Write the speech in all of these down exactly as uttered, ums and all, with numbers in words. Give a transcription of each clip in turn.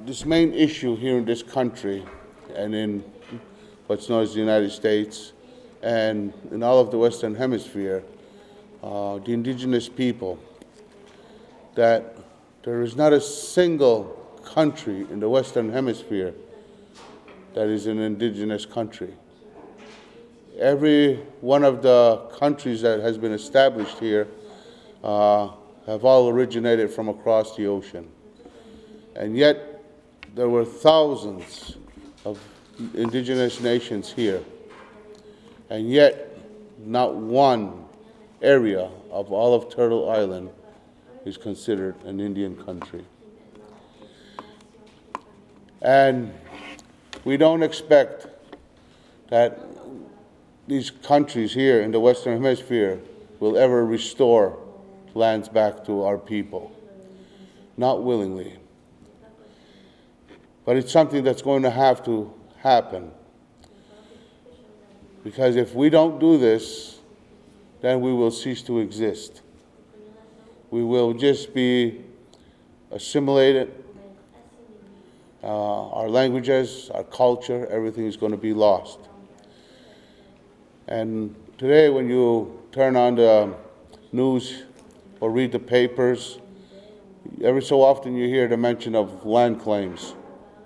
this main issue here in this country and in what's known as the United States and in all of the Western Hemisphere, uh, the indigenous people, that there is not a single country in the Western Hemisphere that is an indigenous country. Every one of the countries that has been established here uh, have all originated from across the ocean. And yet, there were thousands of indigenous nations here. And yet, not one area of all of Turtle Island is considered an Indian country. And we don't expect that these countries here in the Western Hemisphere will ever restore lands back to our people. Not willingly. But it's something that's going to have to happen. Because if we don't do this, then we will cease to exist. We will just be assimilated. Uh, our languages, our culture, everything is going to be lost. And today when you turn on the news or read the papers, every so often you hear the mention of land claims.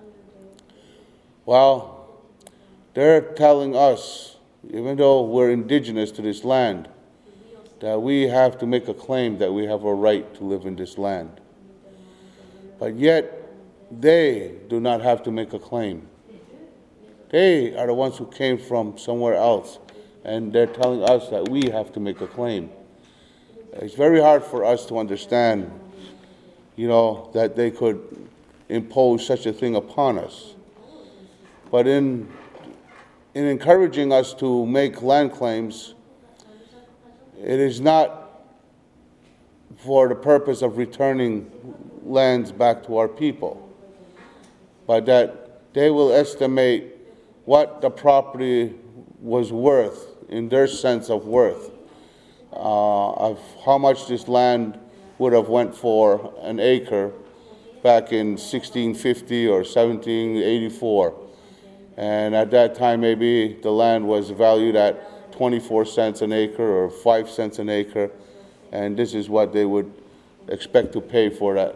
Well, they're telling us, even though we're indigenous to this land, that we have to make a claim that we have a right to live in this land. But yet, they do not have to make a claim. They are the ones who came from somewhere else, and they're telling us that we have to make a claim. It's very hard for us to understand, you know, that they could impose such a thing upon us. But in, in encouraging us to make land claims, it is not for the purpose of returning lands back to our people, but that they will estimate what the property was worth in their sense of worth, uh, of how much this land would have went for an acre back in sixteen fifty or seventeen eighty-four. And at that time, maybe the land was valued at twenty-four cents an acre or five cents an acre, and this is what they would expect to pay for that.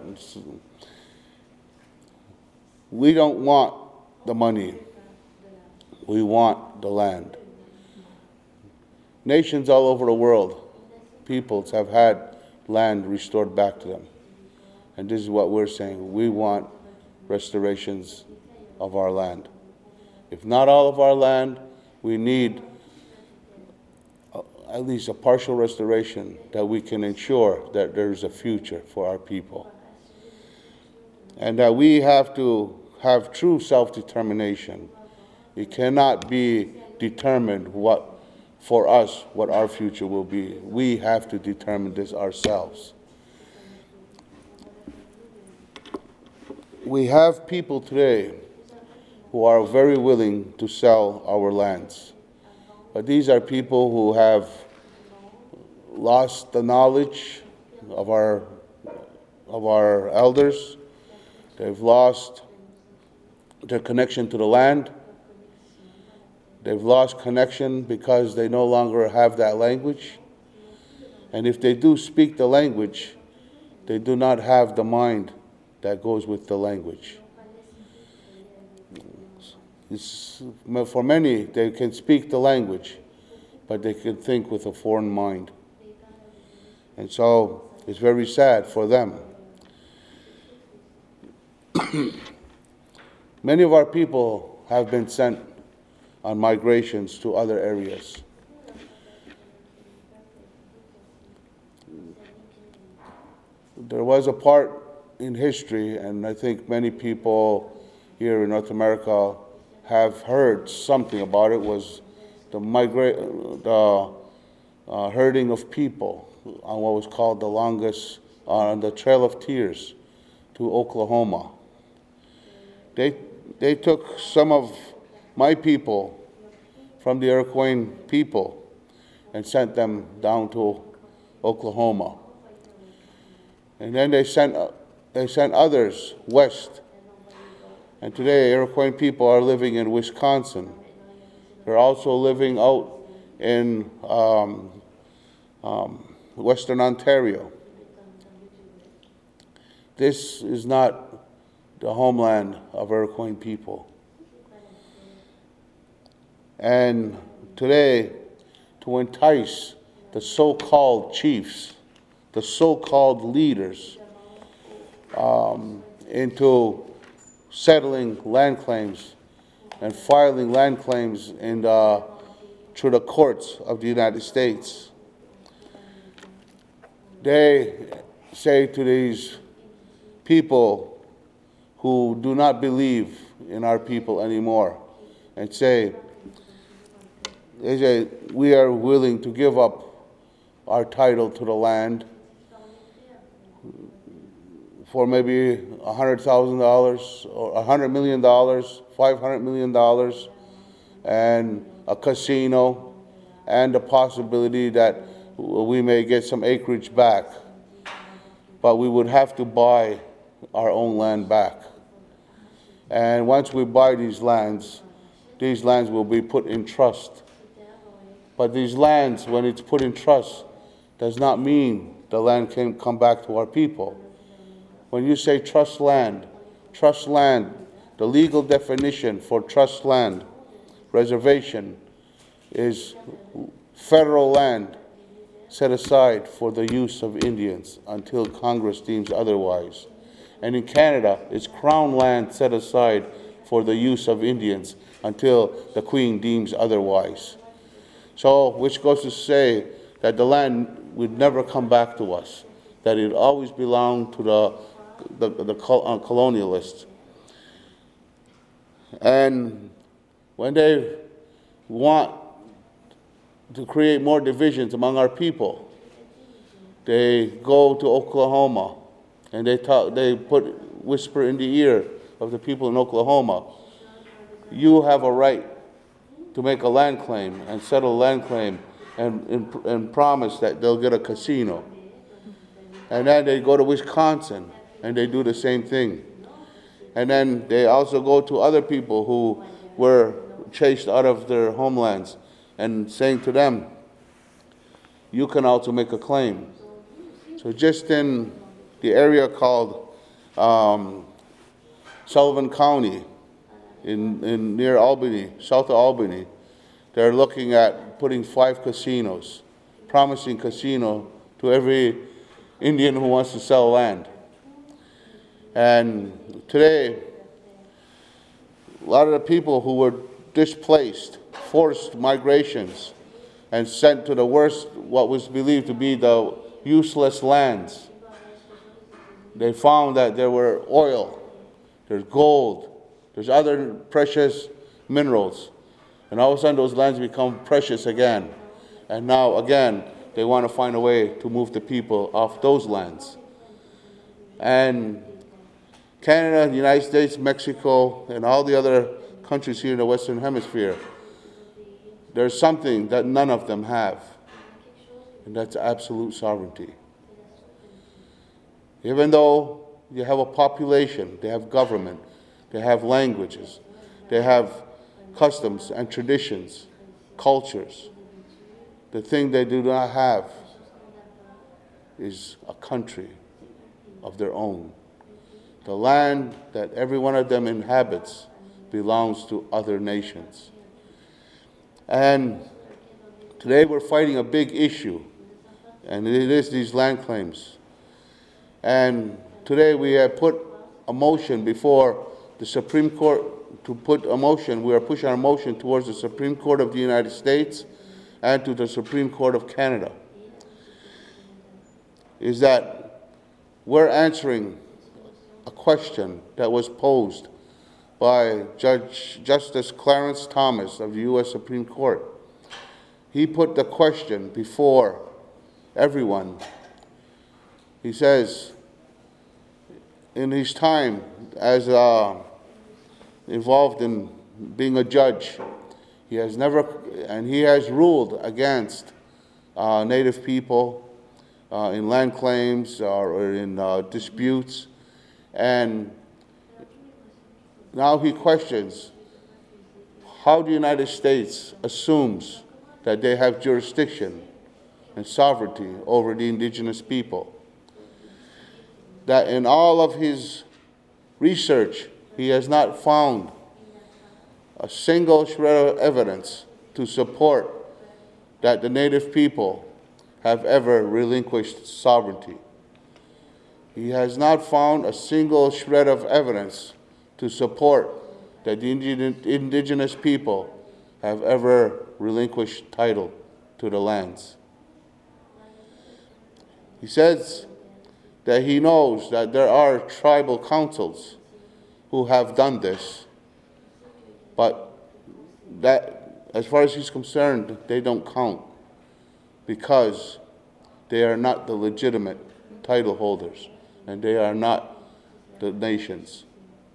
We don't want the money. We want the land. Nations all over the world, peoples have had land restored back to them. And this is what we're saying. We want restorations of our land. If not all of our land, we need at least a partial restoration that we can ensure that there's a future for our people. And that we have to have true self-determination. It cannot be determined what, for us, what our future will be. We have to determine this ourselves. We have people today who are very willing to sell our lands. But these are people who have lost the knowledge of our, of our elders. They've lost their connection to the land. They've lost connection because they no longer have that language. And if they do speak the language, they do not have the mind that goes with the language. It's, for many, they can speak the language, but they can think with a foreign mind. And so it's very sad for them. Many of our people have been sent on migrations to other areas. There was a part in history, and I think many people here in North America have heard something about it, was the, migra the uh, herding of people on what was called the longest, on the Trail of Tears to Oklahoma. They, they took some of my people from the Iroquois people and sent them down to Oklahoma. And then they sent, they sent others west And today, Iroquois people are living in Wisconsin. They're also living out in um, um, Western Ontario. This is not the homeland of Iroquois people. And today, to entice the so-called chiefs, the so-called leaders, um, into settling land claims and filing land claims in the, through the courts of the United States. They say to these people who do not believe in our people anymore and say, they say, we are willing to give up our title to the land for maybe one hundred thousand dollars or one hundred million dollars, five hundred million dollars, and a casino, and the possibility that we may get some acreage back. But we would have to buy our own land back. And once we buy these lands, these lands will be put in trust. But these lands, when it's put in trust, does not mean the land can come back to our people. When you say trust land, trust land, the legal definition for trust land, reservation, is federal land set aside for the use of Indians until Congress deems otherwise. And in Canada, it's Crown land set aside for the use of Indians until the Queen deems otherwise. So, which goes to say that the land would never come back to us, that it always belonged to the, the, the uh, colonialists. And when they want to create more divisions among our people, they go to Oklahoma and they talk, they put whisper in the ear of the people in Oklahoma, you have a right to make a land claim and settle a land claim and, and, and promise that they'll get a casino. And then they go to Wisconsin and they do the same thing. And then they also go to other people who were chased out of their homelands and saying to them, you can also make a claim. So just in the area called um, Sullivan County, in, in near Albany, south of Albany, they're looking at putting five casinos, promising casino to every Indian who wants to sell land. And today, a lot of the people who were displaced, forced migrations, and sent to the worst, what was believed to be the useless lands, they found that there were oil, there's gold, there's other precious minerals. And all of a sudden those lands become precious again. And now again, they want to find a way to move the people off those lands. And Canada, the United States, Mexico, and all the other countries here in the Western Hemisphere, there's something that none of them have, and that's absolute sovereignty. Even though you have a population, they have government, they have languages, they have customs and traditions, cultures. The thing they do not have is a country of their own. The land that every one of them inhabits belongs to other nations. And today we're fighting a big issue, and it is these land claims. And today we have put a motion before the Supreme Court to put a motion, we are pushing our motion towards the Supreme Court of the United States and to the Supreme Court of Canada, is that we're answering a question that was posed by Judge Justice Clarence Thomas of the U S Supreme Court. He put the question before everyone. He says, in his time as uh, involved in being a judge, he has never, and he has ruled against uh, Native people uh, in land claims or, or in uh, disputes. And now he questions how the United States assumes that they have jurisdiction and sovereignty over the indigenous people. That in all of his research, he has not found a single shred of evidence to support that the Native people have ever relinquished sovereignty. He has not found a single shred of evidence to support that the indigenous people have ever relinquished title to the lands. He says that he knows that there are tribal councils who have done this, but that, as far as he's concerned, they don't count because they are not the legitimate title holders and they are not the nations.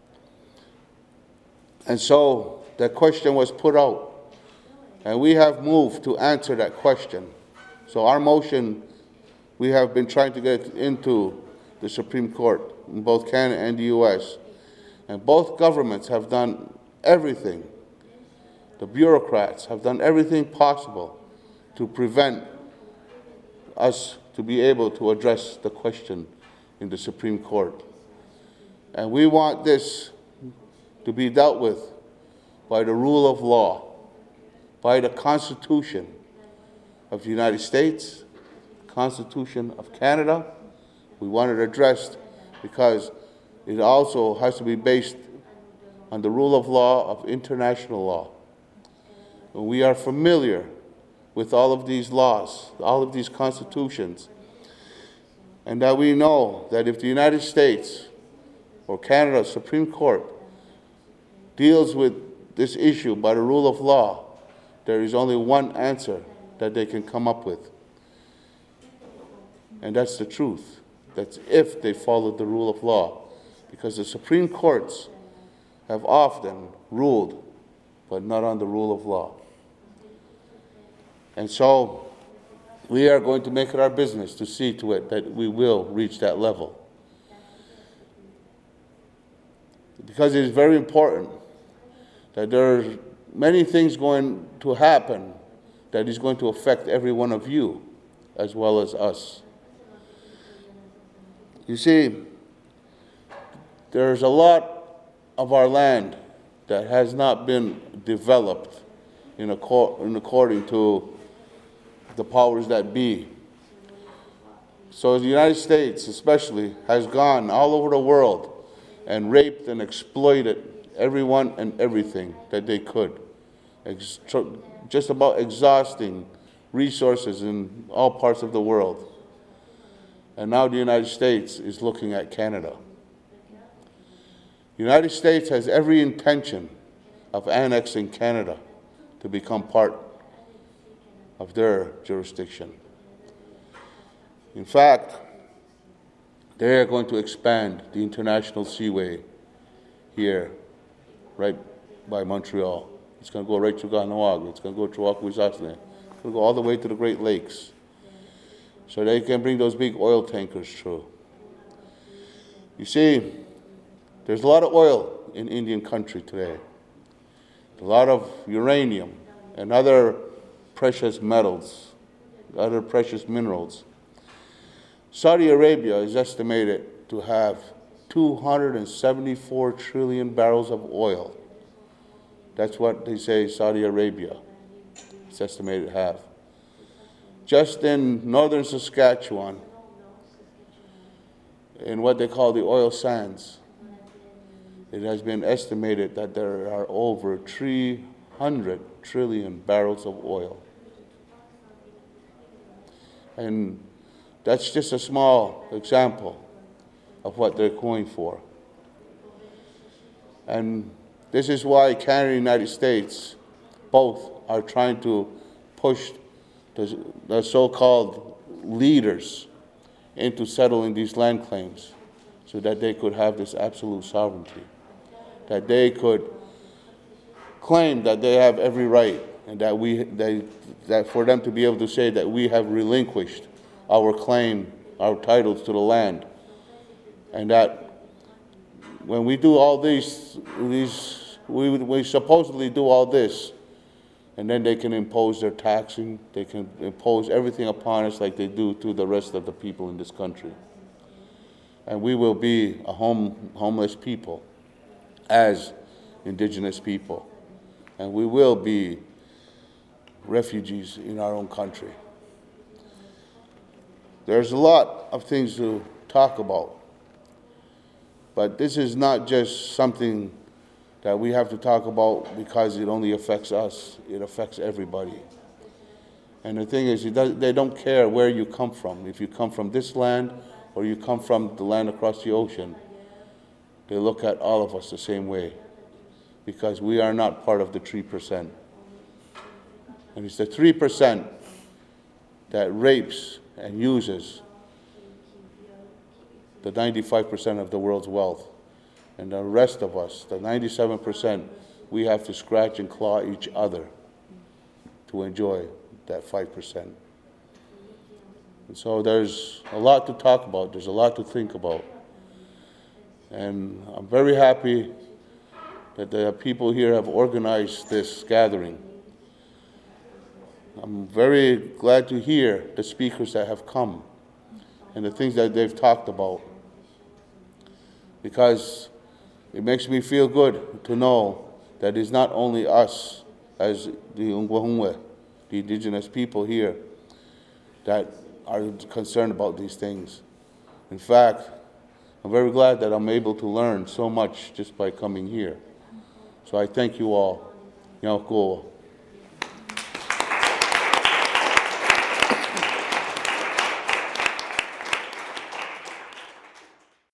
And so that question was put out, and we have moved to answer that question. So our motion, we have been trying to get into the Supreme Court in both Canada and the U S, and both governments have done everything. The bureaucrats have done everything possible to prevent us to be able to address the question in the Supreme Court. And we want this to be dealt with by the rule of law, by the Constitution of the United States, Constitution of Canada. We want it addressed because it also has to be based on the rule of law of international law. And we are familiar with all of these laws, all of these constitutions, and that we know that if the United States or Canada's Supreme Court deals with this issue by the rule of law, there is only one answer that they can come up with. And that's the truth. That's if they followed the rule of law. Because the Supreme Courts have often ruled, but not on the rule of law. And so we are going to make it our business to see to it that we will reach that level. Because it is very important that there are many things going to happen that is going to affect every one of you as well as us. You see, there's a lot of our land that has not been developed in, accord, in according to the powers that be. So the United States especially has gone all over the world and raped and exploited everyone and everything that they could, Ex just about exhausting resources in all parts of the world. And now the United States is looking at Canada. The United States has every intention of annexing Canada to become part of their jurisdiction. In fact, they are going to expand the International Seaway here, right by Montreal. It's going to go right through Kahnawake. It's going to go through Akwesasne. It's going to go all the way to the Great Lakes, so they can bring those big oil tankers through. You see, there's a lot of oil in Indian country today, a lot of uranium and other precious metals, other precious minerals. Saudi Arabia is estimated to have two hundred seventy-four trillion barrels of oil. That's what they say Saudi Arabia is estimated to have. Just in northern Saskatchewan, in what they call the oil sands, it has been estimated that there are over three hundred trillion barrels of oil. And that's just a small example of what they're going for. And this is why Canada and the United States both are trying to push the, the so-called leaders into settling these land claims so that they could have this absolute sovereignty, that they could claim that they have every right, and that we they, that for them to be able to say that we have relinquished our claim, our titles to the land, and that when we do all these, these we, we supposedly do all this, and then they can impose their taxing, they can impose everything upon us like they do to the rest of the people in this country. And we will be a home, homeless people as indigenous people. And we will be refugees in our own country. There's a lot of things to talk about, but this is not just something that we have to talk about because it only affects us. It affects everybody. And the thing is, it does, they don't care where you come from. If you come from this land or you come from the land across the ocean, they look at all of us the same way because we are not part of the three percent. And it's the three percent that rapes and uses the ninety-five percent of the world's wealth. And the rest of us, the ninety-seven percent, we have to scratch and claw each other to enjoy that five percent. And so there's a lot to talk about. There's a lot to think about. And I'm very happy that the people here have organized this gathering. I'm very glad to hear the speakers that have come and the things that they've talked about, because it makes me feel good to know that it's not only us as the Ungwahungwe, the indigenous people here, that are concerned about these things. In fact, I'm very glad that I'm able to learn so much just by coming here. So I thank you all. Nyauko.